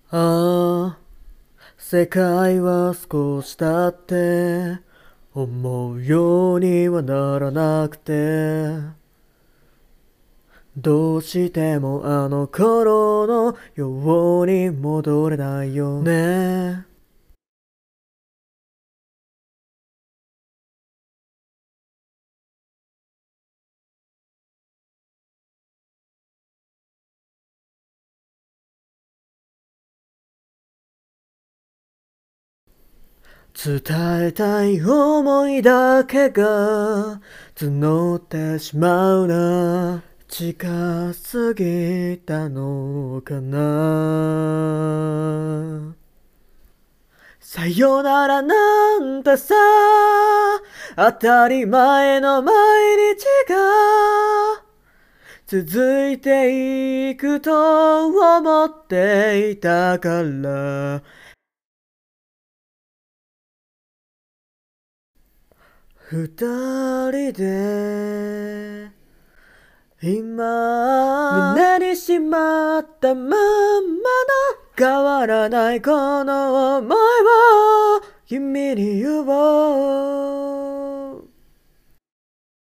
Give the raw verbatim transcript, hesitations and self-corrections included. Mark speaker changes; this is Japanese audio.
Speaker 1: ああ、世界は少し経って思うようにはならなくて、どうしてもあの頃のように戻れないよね。伝えたい思いだけが募ってしまうな。近すぎたのかな。さよならなんてさ、当たり前の毎日が続いていくと思っていたから、二人で今胸にしまったまんまの変わらないこの想いを君に言おう。